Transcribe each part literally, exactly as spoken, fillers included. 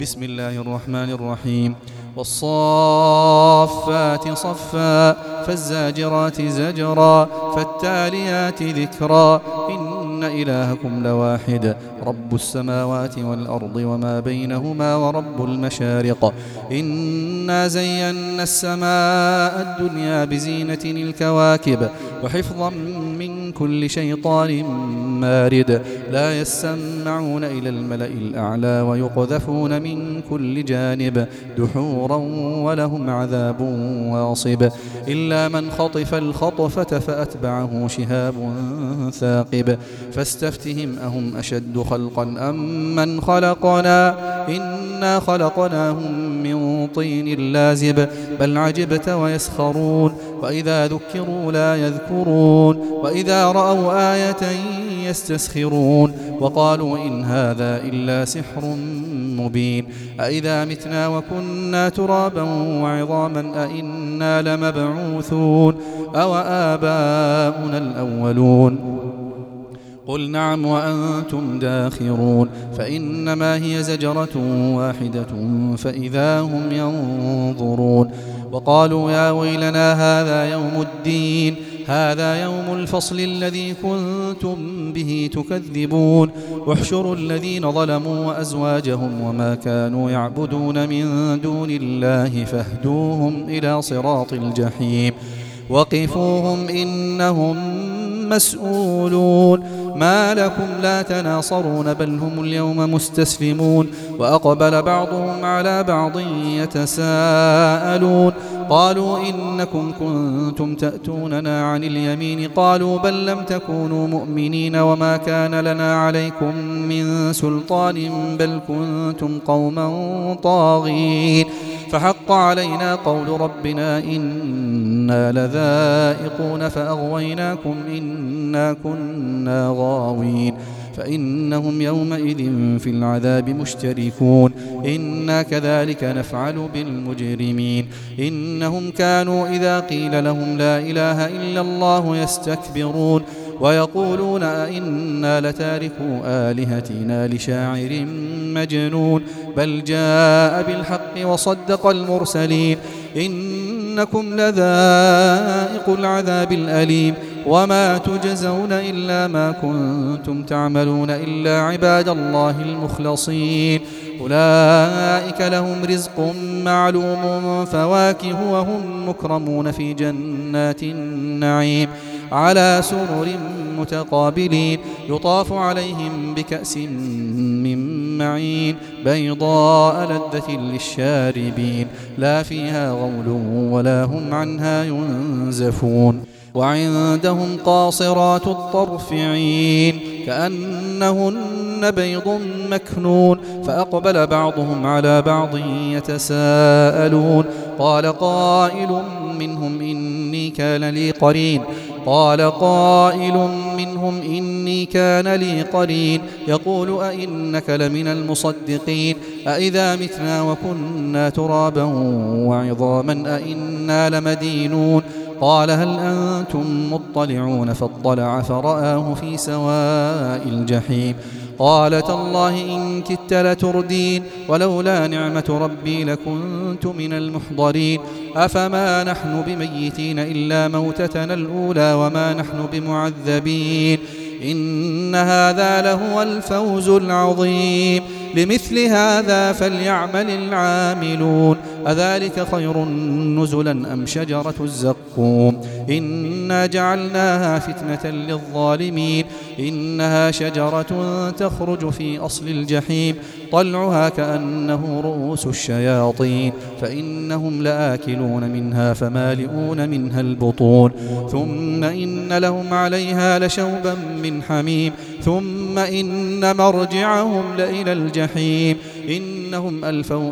بسم الله الرحمن الرحيم. والصافات صفا فالزاجرات زجرا فالتاليات ذكرا إن إلهكم لواحد رب السماوات والأرض وما بينهما ورب المشارق إنا زينا السماء الدنيا بزينة الكواكب وحفظا من كل شيطان مارد لا يسمعون إلى الملأ الأعلى ويقذفون من كل جانب دحورا ولهم عذاب واصب إلا من خطف الخطفة فأتبعه شهاب ثاقب فاستفتهم أهم أشد خلقا أم من خلقنا إنا خلقناهم من طين لازب بل عجبت ويسخرون وإذا ذكروا لا يذكرون وإذا رأوا آية يستسخرون وقالوا إن هذا إلا سحر مبين أإذا متنا وكنا ترابا وعظاما أإنا لمبعوثون أو آباؤنا الأولون قل نعم وأنتم داخرون فإنما هي زجرة واحدة فإذا هم ينظرون وقالوا يا ويلنا هذا يوم الدين هذا يوم الفصل الذي كنتم به تكذبون واحشروا الذين ظلموا وأزواجهم وما كانوا يعبدون من دون الله فاهدوهم إلى صراط الجحيم وقفوهم إنهم مسؤولون ما لكم لا تناصرون بل هم اليوم مستسلمون وأقبل بعضهم على بعض يتساءلون قالوا إنكم كنتم تأتوننا عن اليمين قالوا بل لم تكونوا مؤمنين وما كان لنا عليكم من سلطان بل كنتم قوما طاغين فحق علينا قول ربنا إنا لذائقون فأغويناكم إنا كنا غاوين فإنهم يومئذ في العذاب مشتركون إنا كذلك نفعل بالمجرمين إنهم كانوا إذا قيل لهم لا إله إلا الله يستكبرون ويقولون أئنا لتاركوا آلهتنا لشاعر مجنون بل جاء بالحق وصدق المرسلين إنكم لذائق العذاب الأليم وما تجزون إلا ما كنتم تعملون إلا عباد الله المخلصين أولئك لهم رزق معلوم فواكه وهم مكرمون في جنات النعيم على سرر متقابلين يطاف عليهم بكأس من معين بيضاء لذة للشاربين لا فيها غول ولا هم عنها ينزفون وعندهم قاصرات الطرف عين كأنهن بيض مكنون فأقبل بعضهم على بعض يتساءلون قال قائل منهم إني كان لي قرين قال قائل منهم إني كان لي قرين يقول أئنك لمن المصدقين أئذا متنا وكنا ترابا وعظاما أئنا لمدينون قال هل أنتم مطلعون فاطلع فرآه في سواء الجحيم قال تالله إن كدت لتردين ولولا نعمة ربي لكنت من المحضرين أفما نحن بميتين إلا موتتنا الأولى وما نحن بمعذبين إن هذا لهو الفوز العظيم لمثل هذا فليعمل العاملون أذلك خير نزلا أم شجرة الزقوم إنا جعلناها فتنة للظالمين إنها شجرة تخرج في أصل الجحيم طلعها كأنه رؤوس الشياطين فإنهم لآكلون منها فمالئون منها البطون ثم إن لهم عليها لشوبا من حميم ثم إن مرجعهم لإلى الجحيم إنهم ألفوا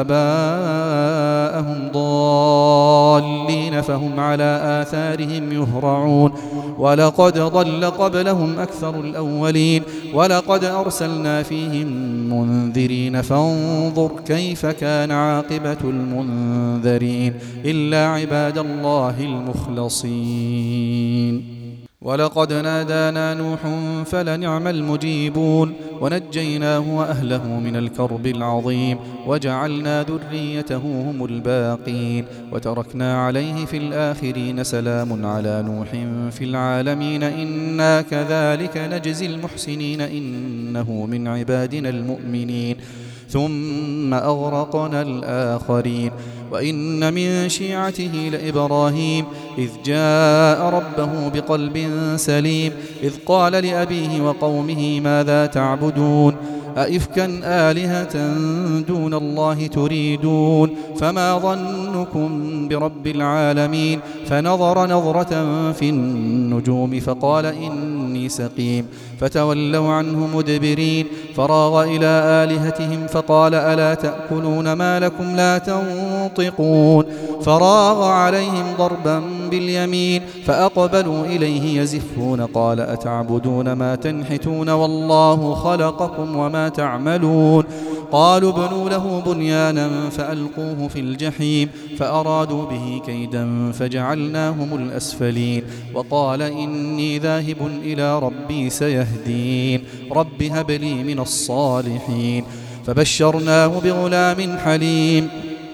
آباءهم ضالين فهم على آثارهم يهرعون ولقد ضل قبلهم أكثر الأولين ولقد أرسلنا فيهم منذرين فانظر كيف كان عاقبة المنذرين إلا عباد الله المخلصين. ولقد نادانا نوح فلنعم المجيبون ونجيناه وأهله من الكرب العظيم وجعلنا ذريته هم الباقين وتركنا عليه في الآخرين سلام على نوح في العالمين إنا كذلك نجزي المحسنين إنه من عبادنا المؤمنين ثم أغرقنا الآخرين وإن من شيعته لإبراهيم إذ جاء ربه بقلب سليم إذ قال لأبيه وقومه ماذا تعبدون أئفكا آلهة دون الله تريدون فما ظنكم برب العالمين فنظر نظرة في النجوم فقال إني سقيم فتولوا عنه مدبرين فراغ إلى آلهتهم فقال ألا تأكلون ما لكم لا تنطقون فراغ عليهم ضربا باليمين فأقبلوا إليه يزفون قال أتعبدون ما تنحتون والله خلقكم وما تعملون قالوا ابنوا له بنيانا فألقوه في الجحيم فأرادوا به كيدا فجعلناهم الأسفلين وقال إني ذاهب إلى ربي سيهدين رب هب لي من الصالحين فبشرناه بغلام حليم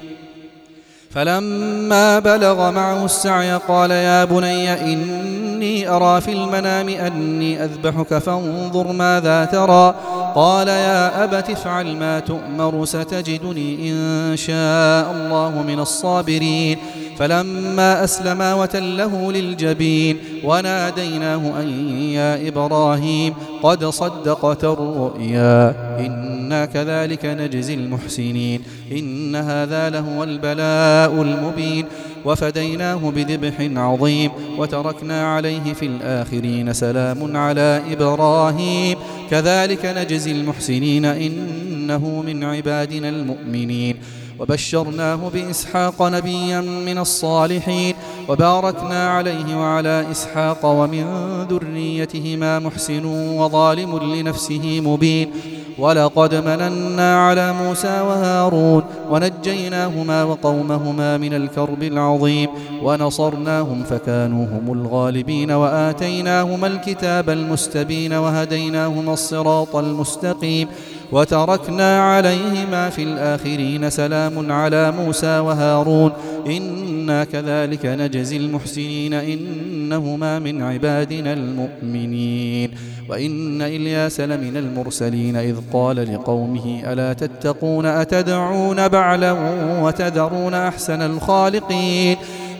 فلما بلغ معه السعي قال يا بني إني أرى في المنام أني أذبحك فانظر ماذا ترى قال يا أبت افعل ما تؤمر ستجدني إن شاء الله من الصابرين فلما أسلما وتله للجبين وناديناه أن يا إبراهيم قد صدقت الرؤيا إنا كذلك نجزي المحسنين إن هذا لهو البلاء المبين وفديناه بذبح عظيم وتركنا عليه في الآخرين سلام على إبراهيم كذلك نجزي المحسنين إنه من عبادنا المؤمنين وبشرناه بإسحاق نبيا من الصالحين وباركنا عليه وعلى إسحاق ومن ذريتهما محسن وظالم لنفسه مبين ولقد مننا على موسى وهارون ونجيناهما وقومهما من الكرب العظيم ونصرناهم فكانوا هم الغالبين وآتيناهما الكتاب المستبين وهديناهما الصراط المستقيم وتركنا عليهما في الآخرين سلام على موسى وهارون إنا كذلك نجزي المحسنين إنهما من عبادنا المؤمنين وإن إلياس لمن المرسلين إذ قال لقومه ألا تتقون أتدعون بعلا وتذرون أحسن الخالقين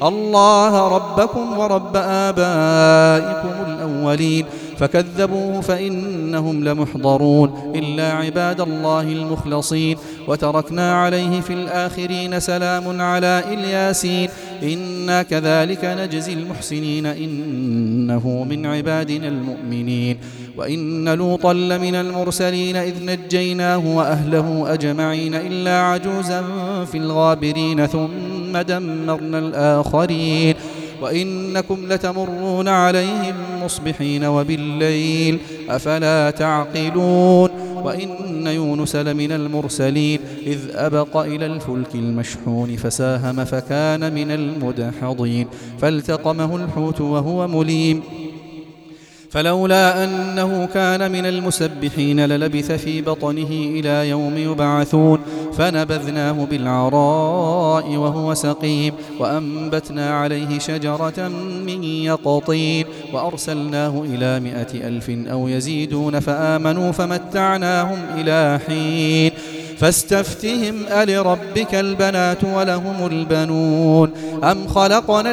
الله ربكم ورب آبائكم الأولين فكذبوه فإنهم لمحضرون إلا عباد الله المخلصين وتركنا عليه في الآخرين سلام على إلياسين إنا كذلك نجزي المحسنين إنه من عبادنا المؤمنين وإن لوطا لمن المرسلين إذ نجيناه وأهله أجمعين إلا عجوزا في الغابرين ثم دمرنا الآخرين وإنكم لتمرون عليهم مصبحين وبالليل أفلا تعقلون وإن يونس لمن المرسلين إذ أبق إلى الفلك المشحون فساهم فكان من المدحضين فالتقمه الحوت وهو مليم فلولا أنه كان من المسبحين للبث في بطنه إلى يوم يبعثون فنبذناه بالعراء وهو سقيم وأنبتنا عليه شجرة من يقطين وأرسلناه إلى مائة ألف أو يزيدون فآمنوا فمتعناهم إلى حين فاستفتهم ألربك البنات ولهم البنون أم خلقنا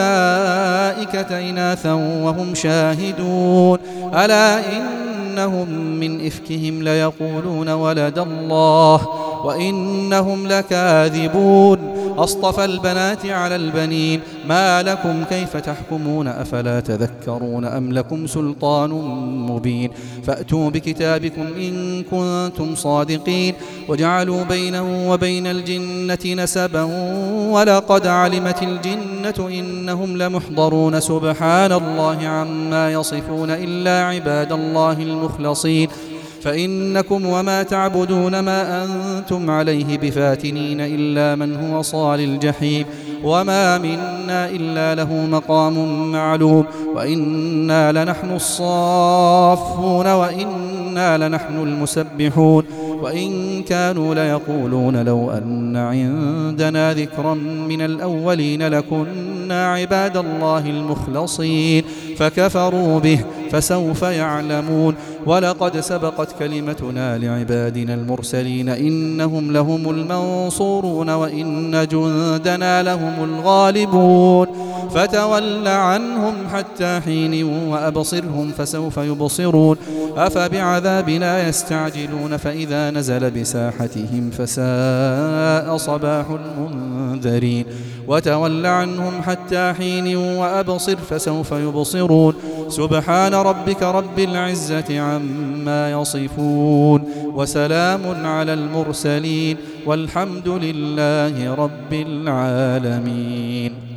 الملائكة إناثا وهم شاهدون ألا إنهم من إفكهم ليقولون ولد الله وإنهم لكاذبون أصطفى البنات على البنين ما لكم كيف تحكمون أفلا تذكرون أم لكم سلطان مبين فأتوا بكتابكم إن كنتم صادقين وجعلوا بينه وبين الجنة نسبا ولقد علمت الجنة إنهم لمحضرون سبحان الله عما يصفون إلا عباد الله المخلصين فإنكم وما تعبدون ما أنتم عليه بفاتنين إلا من هو صال الجحيم وما منا إلا له مقام معلوم وإنا لنحن الصافون وإنا لنحن المسبحون وإن كانوا ليقولون لو أن عندنا ذكرا من الأولين لكنا عباد الله المخلصين فكفروا به فسوف يعلمون ولقد سبقت كلمتنا لعبادنا المرسلين إنهم لهم المنصورون وإن جندنا لهم الغالبون فتول عنهم حتى حين وأبصرهم فسوف يبصرون أفبعذابنا يستعجلون فإذا نزل بساحتهم فساء صباح المنذرين وتول عنهم حتى حين وأبصر فسوف يبصرون سبحان ربك رب العزة عما يصفون وسلام على المرسلين والحمد لله رب العالمين.